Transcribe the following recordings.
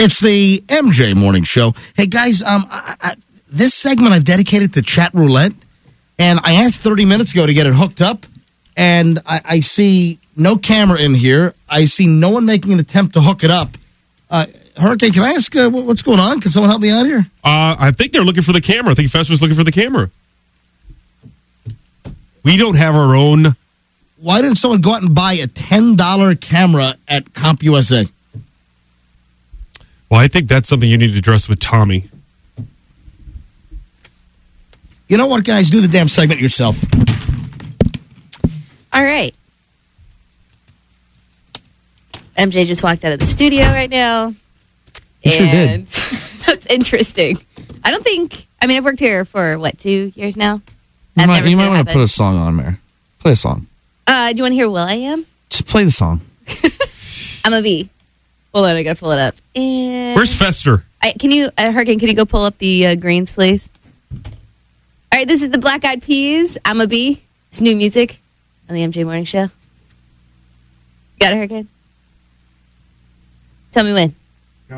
It's the MJ Morning Show. Hey, guys, this segment I've dedicated to chat roulette, and I asked 30 minutes ago to get it hooked up, and I see no camera in here. I see no one making an attempt to hook it up. Hurricane, can I ask what's going on? Can someone help me out here? I think they're looking for the camera. I think Fester's looking for the camera. We don't have our own. Why didn't someone go out and buy a $10 camera at CompUSA? Well, I think that's something you need to address with Tommy. You know what, guys? Do the damn segment yourself. All right. MJ just walked out of the studio right now. You sure did. That's interesting. I've worked here for, 2 years now? You might want to put a song on there. Play a song. Do you want to hear Will I Am? Just play the song. I'm a B. Hold on, I gotta pull it up. And where's Fester? Hurricane, can you go pull up the greens, please? All right, this is the Black Eyed Peas. I'm a B. It's new music on the MJ Morning Show. Got it, Hurricane? Tell me when. No.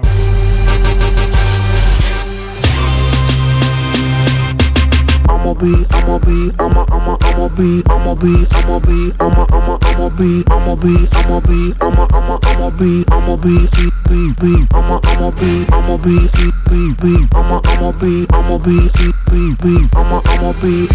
I'm a B, I'm a B, I'm a B, I'm a B, I'm a B, I'm a B, I'm a B, I'm a B, I'm a B, I'm a B, B, B, I'm a B, I'm a B, B, B, I'm a B, I'm a B, B, B, I'm a B.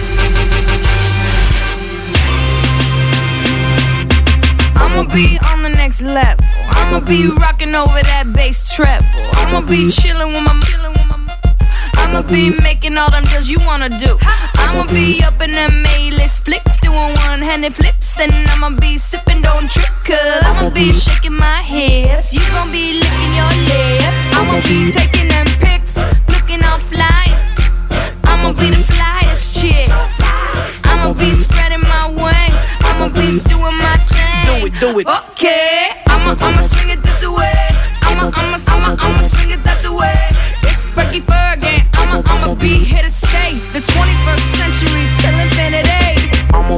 I'ma be on the next level. I'ma be rocking over that bass treble. I'ma be chilling with my I'ma be making all them deals you wanna do. I'ma be up in them A-list flicks, doing one-handed flips, and I'ma be sipping, don't trip, cause I'ma be shaking my hips. You gon' be licking your lip. I'ma be taking them pics, looking all fly. I'ma be the flyest chick. I'ma be spreading my wings. I'ma be doing my thing. Do it. Okay, I'ma swing it this way. I'ma swing it that way. It's Frankie Fergie. I'ma be here to stay. The 21st century till infinity. I'ma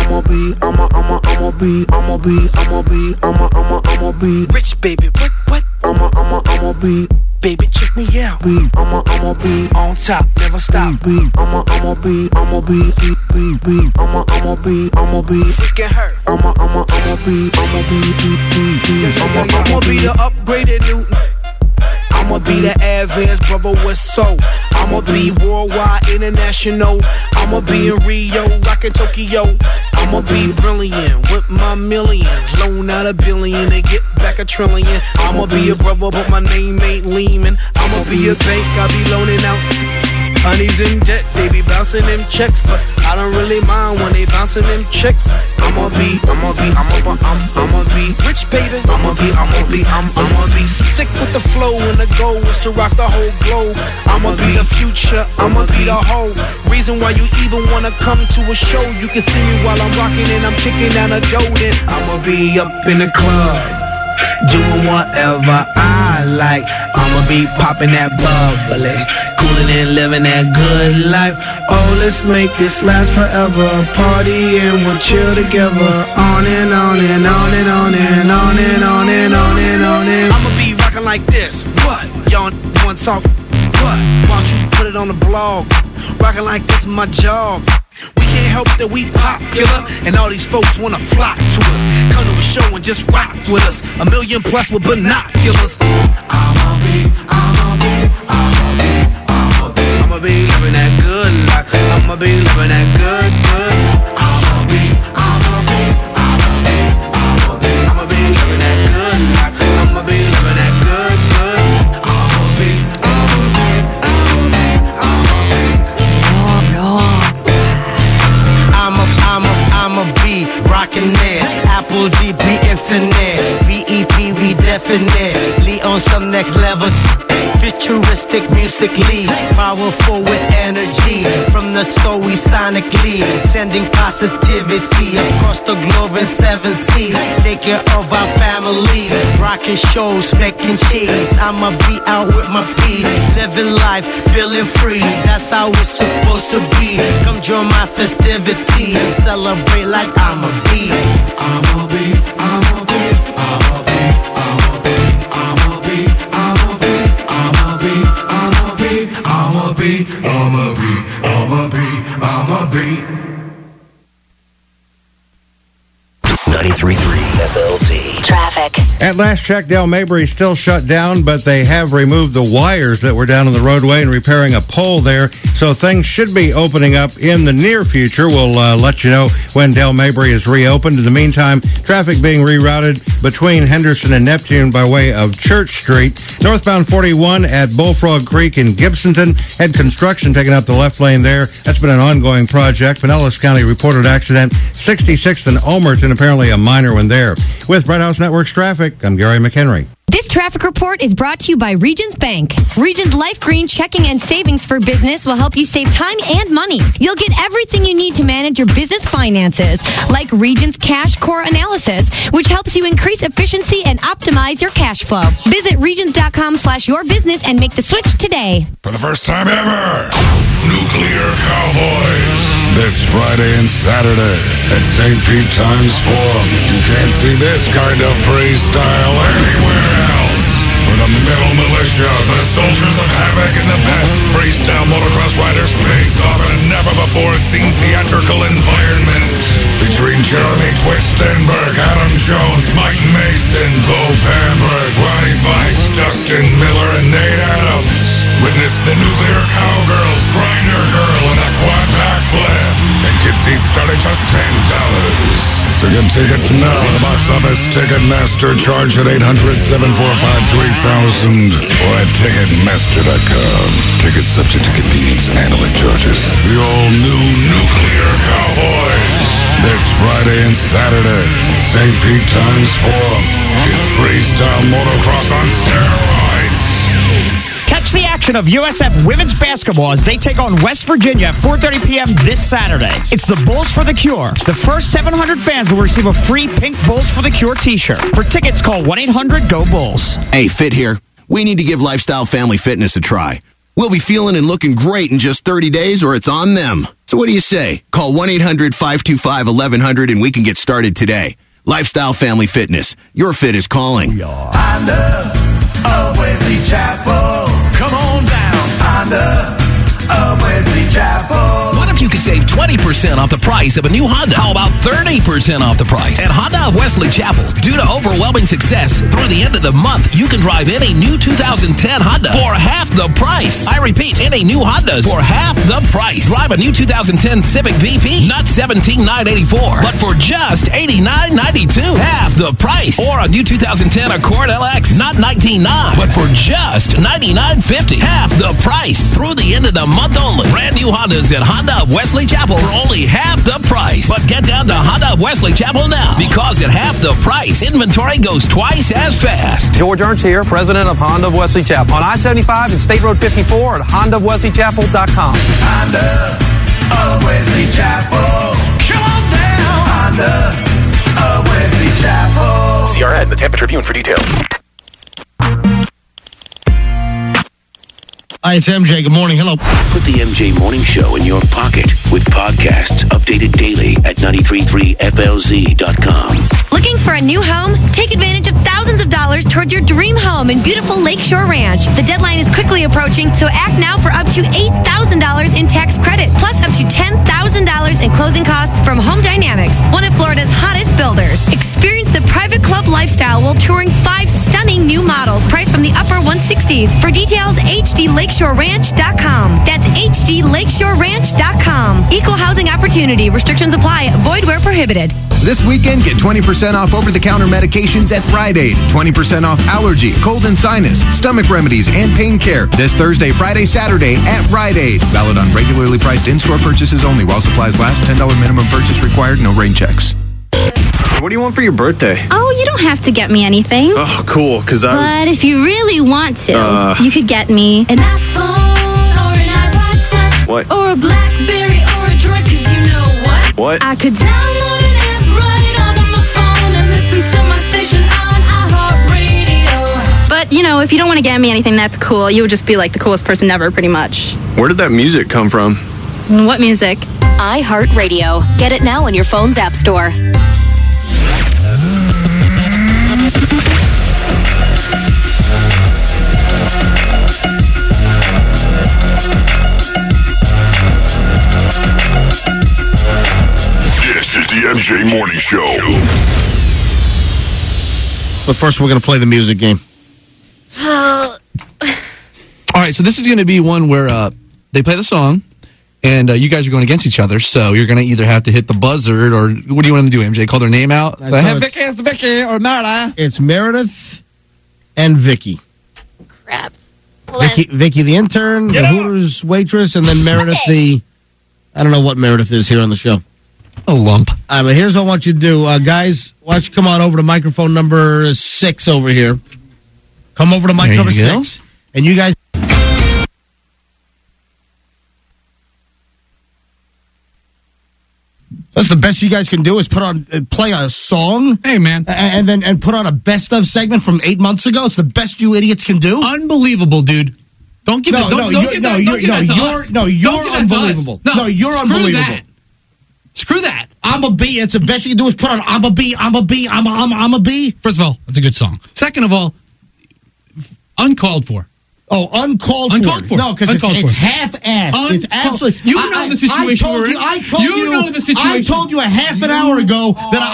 be rich, baby. What? I'ma be. Baby, check me out. I'ma be on top, never stop. I'ma be freaking her. I'ma be the upgraded Newton. I'ma be the advanced brother with soul. I'ma be worldwide, international. I'ma be in Rio, rockin' Tokyo. I'ma be brilliant with my millions. Loan out $1 billion and get back $1 trillion. I'ma be a brother, but my name ain't Lehman. I'ma be a bank, I be loaning out. Honey's in debt, they be bouncing them checks, but I don't really mind when they bouncing them checks. I'ma be rich, baby. I'ma be sick with the flow, and the goal is to rock the whole globe. I'ma be the future, I'ma be the whole reason why you even wanna come to a show. You can see me while I'm rocking and I'm kicking down a dough. Then I'ma be up in the club, doing whatever I like. I'ma be popping that bubbly, cooling and living that good life. Oh, let's make this last forever. Party and we'll chill together. On and on and on and on and on and on and on and on and. I'ma be rocking like this. What? Y'all wanna talk? What? Why don't you put it on the blog? Rocking like this is my job. We can't help that we popular, and all these folks wanna flock to us. Come to a show and just rock with us. 1 million plus with binoculars. I'ma be living that good life. I'ma be living that good. I'ma be living that good life. I'ma be living that good. I'ma be rockin' it. Apple DB infinite. BEP we definitely on some next level. Futuristic musically, powerful with energy. From the soul we sonically sending positivity across the globe in 7 seas. Take care of our families, rocking shows, making cheese. I'ma be out with my peace, living life, feeling free. That's how it's supposed to be. Come join my festivity and celebrate like I'm a bee. I'm a bee, I'm a bee, I'm a bee, I'm a bee, I'm a bee, I'm a 93.3 FLZ. Traffic. At last check, Del Mabry is still shut down, but they have removed the wires that were down on the roadway and repairing a pole there. So things should be opening up in the near future. We'll let you know when Del Mabry is reopened. In the meantime, traffic being rerouted between Henderson and Neptune by way of Church Street. Northbound 41 at Bullfrog Creek in Gibsonton had construction taking up the left lane there. That's been an ongoing project. Pinellas County reported accident 66th and Ulmerton, apparently a minor one there. With Bright House Networks Traffic, I'm Gary McHenry. This traffic report is brought to you by Regions Bank. Regions Life Green Checking and Savings for Business will help you save time and money. You'll get everything you need to manage your business finances, like Regions Cash Core Analysis, which helps you increase efficiency and optimize your cash flow. Visit regions.com/yourbusiness and make the switch today. For the first time ever, Nuclear Cowboys. This Friday and Saturday at St. Pete Times Forum. You can't see this kind of freestyle anywhere else. For the Metal Militia, the Soldiers of Havoc, and the best freestyle motocross riders face off in a never-before-seen theatrical environment. Featuring Jeremy Twitstenberg, Adam Jones, Mike Mason, Bo Pamberg, Ronnie Weiss, Dustin Miller, and Nate Adams. Witness the Nuclear Cowgirls, Grinder Girl, and a quad pack flip. And get seats start at just $10. So get tickets now at the box office. Ticketmaster, charge at 800-745-3000 or at Ticketmaster.com. Tickets subject to convenience and handling charges. The all-new Nuclear Cowboys. This Friday and Saturday, St. Pete Times Forum. It's freestyle motocross on steroids. Catch the action of USF women's basketball as they take on West Virginia at 4:30 p.m. this Saturday. It's the Bulls for the Cure. The first 700 fans will receive a free pink Bulls for the Cure t-shirt. For tickets, call 1-800-GO-BULLS. Hey, Fit here. We need to give Lifestyle Family Fitness a try. We'll be feeling and looking great in just 30 days or it's on them. So what do you say? Call 1-800-525-1100 and we can get started today. Lifestyle Family Fitness. Your fit is calling. Honda of Wesley Chapel. Come on down. Honda of Wesley Chapel. What if you could save 20% off the price of a new Honda? How about 30% off the price? At Honda of Wesley Chapel, due to overwhelming success, through the end of the month, you can drive any new 2010 Honda for half the price. I repeat, any new Hondas for half the price. Drive a new 2010 Civic VP, not $17,984, but for just $89.92, half the price. Or a new 2010 Accord LX, not $19,900, but for just $99.50, half the price. Through the end of the month only. Brand new Hondas at Honda of Wesley Chapel for only half the price. But get down to Honda of Wesley Chapel now, because at half the price, inventory goes twice as fast. George Ernst here, president of Honda of Wesley Chapel. On I-75 and State Road 54 at HondaofWesleyChapel.com. Honda of Wesley Chapel. Come on down. Honda of Wesley Chapel. See our ad in the Tampa Tribune for details. Hi, it's MJ. Good morning. Hello. Put the MJ Morning Show in your pocket with podcasts updated daily at 933FLZ.com. Looking for a new home? Take advantage of thousands of dollars towards your dream home in beautiful Lakeshore Ranch. The deadline is quickly approaching, so act now for up to $8,000 in tax credit, plus up to $10,000 in closing costs from Home Dynamics, one of Florida's hottest builders. Experience the private club lifestyle while touring 5 stunning new models, priced from the upper 160s. For details, HDLakeshoreRanch.com. That's HDLakeshoreRanch.com. Equal housing opportunity. Restrictions apply. Void where prohibited. This weekend, get 20% off over-the-counter medications at Rite Aid. 20% off allergy, cold and sinus, stomach remedies, and pain care. This Thursday, Friday, Saturday at Rite Aid. Valid on regularly priced in-store purchases only while supplies last. $10 minimum purchase required. No rain checks. What do you want for your birthday? Oh, you don't have to get me anything. Oh, cool, because But if you really want to, you could get me an iPhone or an iPod Touch. What? Or a BlackBerry or a Droid, because you know what? What? I could download an app right onto my phone and listen to my station on iHeartRadio. But, you know, if you don't want to get me anything, that's cool. You would just be like the coolest person ever, pretty much. Where did that music come from? What music? iHeartRadio. Get it now on your phone's app store. This is the MJ Morning Show. But first, we're going to play the music game. All right, so this is going to be one where they play the song, and you guys are going against each other, so you're going to either have to hit the buzzer, or what do you want them to do, MJ? Call their name out? Vicky, it's Vicky, or Meredith. It's Meredith and Vicky. Crap. Vicky the intern, the Hooters waitress, and then Meredith I don't know what Meredith is here on the show. A lump. All right, but here's what I want you to do. Guys, why don't you come on over to microphone number 6 over here. Come over to mic number 6. And you guys... That's the best you guys can do is play a song. Hey, man. And put on a best of segment from 8 months ago. It's the best you idiots can do. Unbelievable, dude. Don't give that to us. You're unbelievable. No, you're unbelievable. Screw that. I'm a B. It's the best you can do is put on I'm a B. I'm a B. First of all, it's a good song. Second of all, uncalled for. Oh, uncalled for. No, because it's half-assed. It's absolutely... You know the situation we're in. I told you a half an hour ago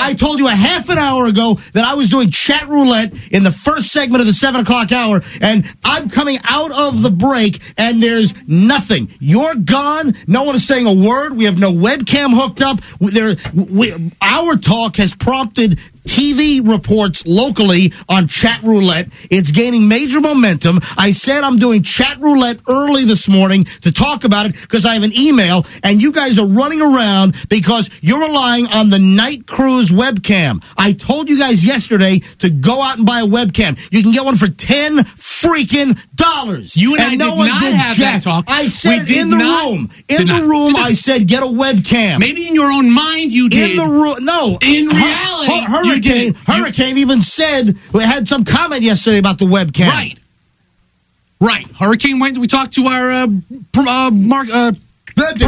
that I was doing chat roulette in the first segment of the 7 o'clock hour, and I'm coming out of the break, and there's nothing. You're gone. No one is saying a word. We have no webcam hooked up. Our talk has prompted TV reports locally on chat roulette. It's gaining major momentum. I said I'm doing chat roulette early this morning to talk about it because I have an email, and you guys are running around because you're relying on the Night Cruise webcam. I told you guys yesterday to go out and buy a webcam. You can get one for $10 freaking dollars. You and I did not have that talk. I said in the room. I said get a webcam. Maybe in your own mind you did. In the room, no. In reality, Hurricane even said we had some comment yesterday about the webcam. Right. Hurricane went. We talked to our Mark. That's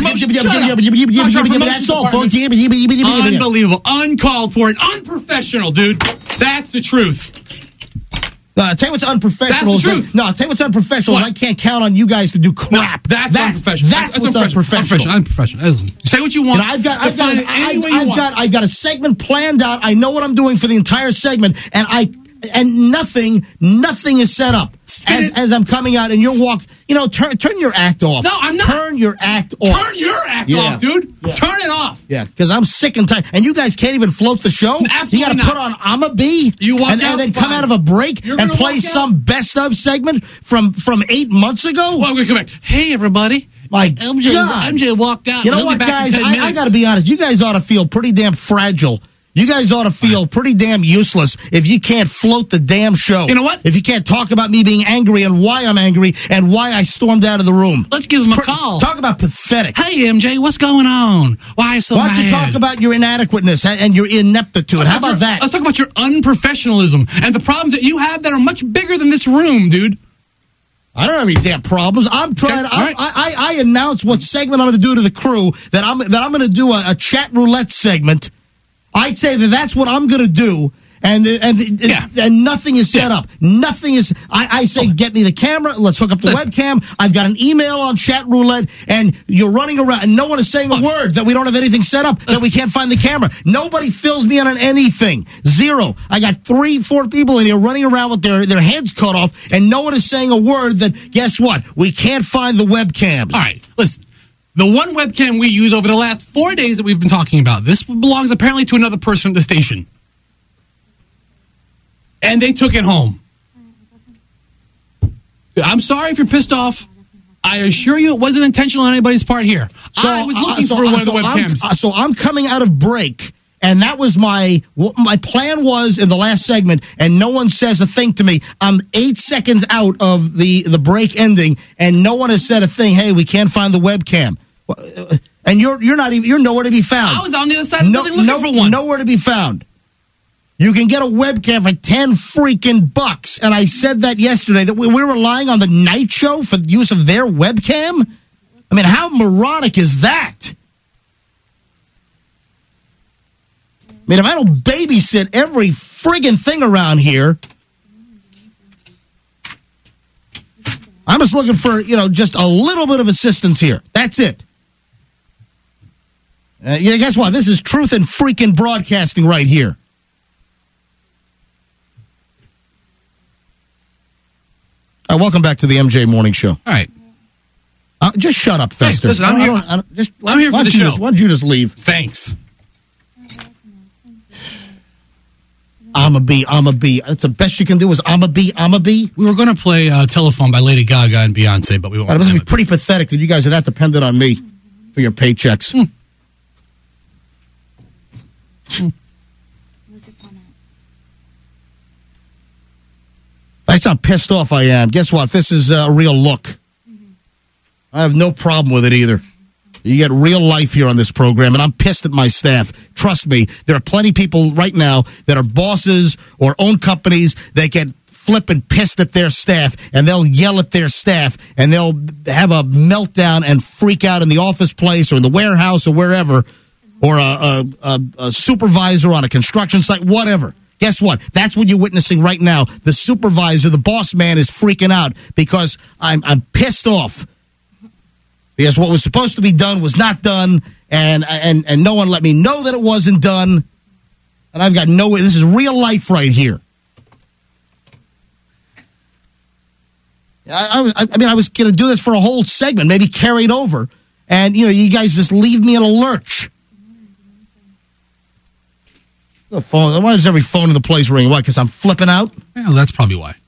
all, folks. Unbelievable, uncalled for, and unprofessional, dude. That's the truth. I'll tell you what's unprofessional. That's the truth. No, I'll tell you what's unprofessional. I can't count on you guys to do crap. No, that's unprofessional. That's what's unprofessional. Unprofessional. Say what you want. I've got a segment planned out. I know what I'm doing for the entire segment, and nothing is set up. As I'm coming out, and you're turn your act off. No, I'm not. Turn your act off. Turn your act off, dude. Yeah. Turn it off. Yeah, because I'm sick and tired. And you guys can't even float the show? Absolutely You got to put on I'm a B and then come out of a break and play some best of segment from 8 months ago? Well, we're going to come back. Hey, everybody. My God. MJ walked out. You know what, guys? I got to be honest. You guys ought to feel pretty damn fragile. You guys ought to feel pretty damn useless if you can't float the damn show. You know what? If you can't talk about me being angry and why I'm angry and why I stormed out of the room. Let's give him a call. Talk about pathetic. Hey, MJ, what's going on? Why so mad? Why don't you talk about your inadequateness and your ineptitude? How about that? Let's talk about your unprofessionalism and the problems that you have that are much bigger than this room, dude. I don't have any damn problems. I'm trying. I announce what segment I'm going to do to the crew that I'm going to do a chat roulette segment. I say that's what I'm going to do, and nothing is set up. Nothing is. I say, get me the camera. Let's hook up the webcam. I've got an email on chat roulette, and you're running around, and no one is saying a word that we don't have anything set up, that we can't find the camera. Nobody fills me in on anything. Zero. I got 3-4 people in here running around with their heads cut off, and no one is saying a word that, guess what? We can't find the webcams. All right, listen. The one webcam we use over the last 4 days that we've been talking about, this belongs apparently to another person at the station. And they took it home. I'm sorry if you're pissed off. I assure you it wasn't intentional on anybody's part here. So, I was looking for one of the webcams. So I'm coming out of break, and that was my plan was in the last segment, and no one says a thing to me. I'm 8 seconds out of the break ending, and no one has said a thing. Hey, we can't find the webcam. And you're nowhere to be found. I was on the other side of the building looking for one. Nowhere to be found. You can get a webcam for $10 freaking bucks. And I said that yesterday, that we're relying on the night show for the use of their webcam. I mean, how moronic is that? I mean, if I don't babysit every friggin' thing around here, I'm just looking for, just a little bit of assistance here. That's it. Guess what? This is truth and freaking broadcasting right here. All right, welcome back to the MJ Morning Show. All right. Just shut up, Fester. Hey, listen, I'm here. I'm here for the show. Why don't you just leave? Thanks. I'm a bee. That's the best you can do is I'm a bee. We were going to play Telephone by Lady Gaga and Beyonce, but we won't. It must be pretty pathetic that you guys are that dependent on me for your paychecks. That's how pissed off I am. Guess what? This is a real look. I have no problem with it either. You get real life here on this program, and I'm pissed at my staff. Trust me, there are plenty of people right now that are bosses or own companies that get flipping pissed at their staff, and they'll yell at their staff, and they'll have a meltdown and freak out in the office place or in the warehouse or wherever, or a supervisor on a construction site, whatever. Guess what? That's what you're witnessing right now. The supervisor, the boss man, is freaking out because I'm pissed off. Because what was supposed to be done was not done, and no one let me know that it wasn't done. And I've got no way. This is real life right here. I was going to do this for a whole segment, maybe carry it over. And, you guys just leave me in a lurch. The phone. Why is every phone in the place ringing? Why? Because I'm flipping out? Well, that's probably why.